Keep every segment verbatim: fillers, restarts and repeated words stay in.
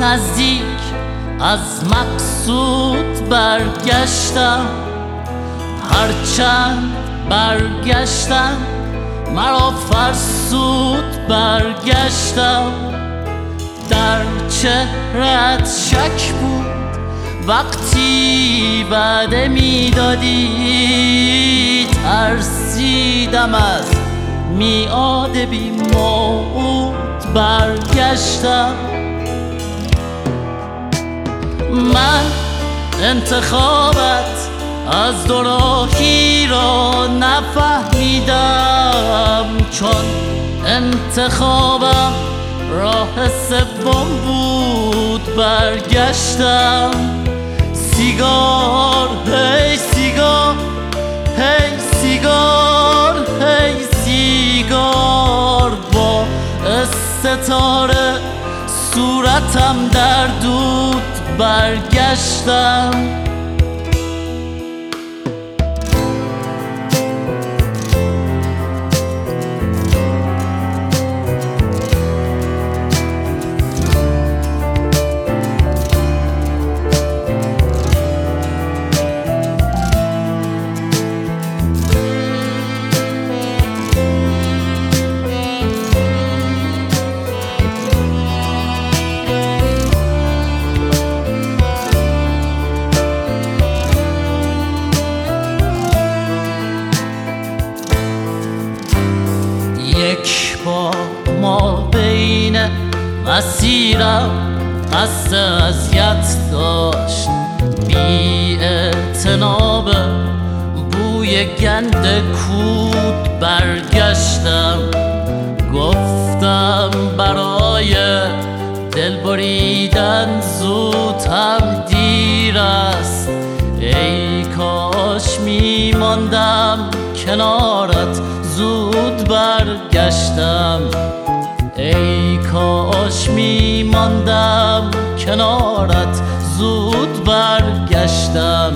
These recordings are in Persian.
نزدیک از مقصود برگشتم، هرچند برگشتم مرا فرسود برگشتم. در چهرت شک بود وقتی وعده میدادی، ترسیدم از میعاد بی موعود برگشتم. من انتخابت از دوراهی را نفهمیدم، چون انتخابم راه سوم بود برگشتم. سیگار هی سیگار هی سیگار هی سیگار، با استتاره صورتم در دود برگشتم. یک بار ما بین مسیرم قصد اذیت داشت، بی اعتنا به بوی گند کود برگشتم. گفتم برای دل بریدن زود هم دیر است، ای کاش میماندم کنارت زود برگشتم، ای کاش میماندم کنارت زود برگشتم.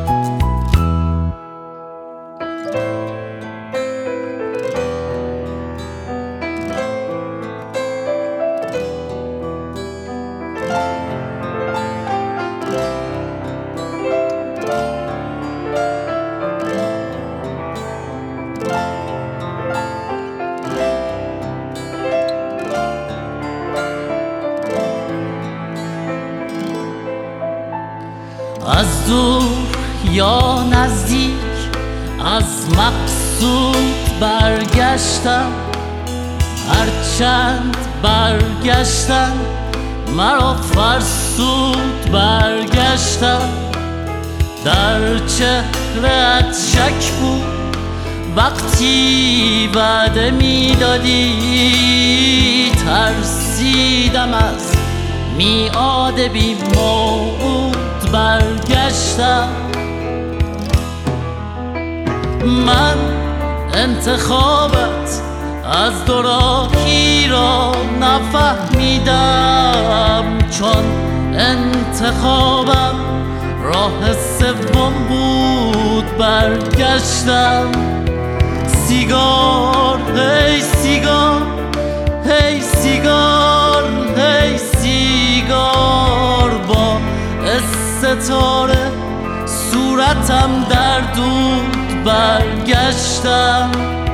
از دور یا نزدیک از مقصود برگشتم، هرچند برگشتم مرا فرسود برگشتم. در چهرت شک بود وقتی وعده میدادی، ترسیدم از میعاد بی موعود برگشتم. من انتخابت از دوراهی را نفهمیدم، چون انتخابم راه سوم بود برگشتم. سیگار هی سیگار هی سیگار هی سیگار، با ستاره صورتم در دود برگشتم.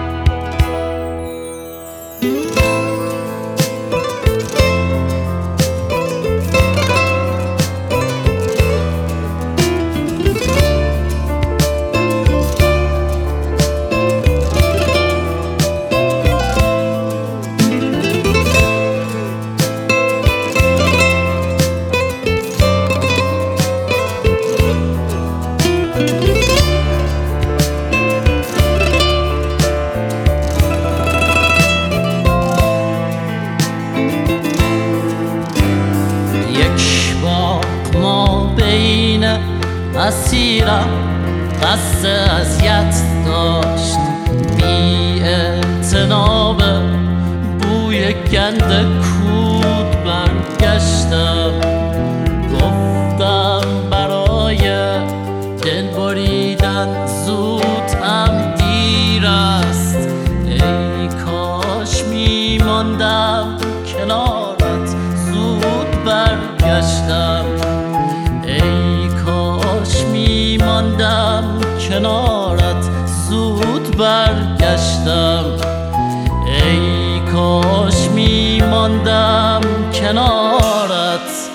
مسیرم قصد اذیت داشت، بی اعتنا به بوی گند کود برگشتم. گفتم برای دل بریدن زود هم دیر است، ای کاش میماندم کنارت زود برگشتم. کنارت زود برگشتم. ای کاش میماندم کنارت.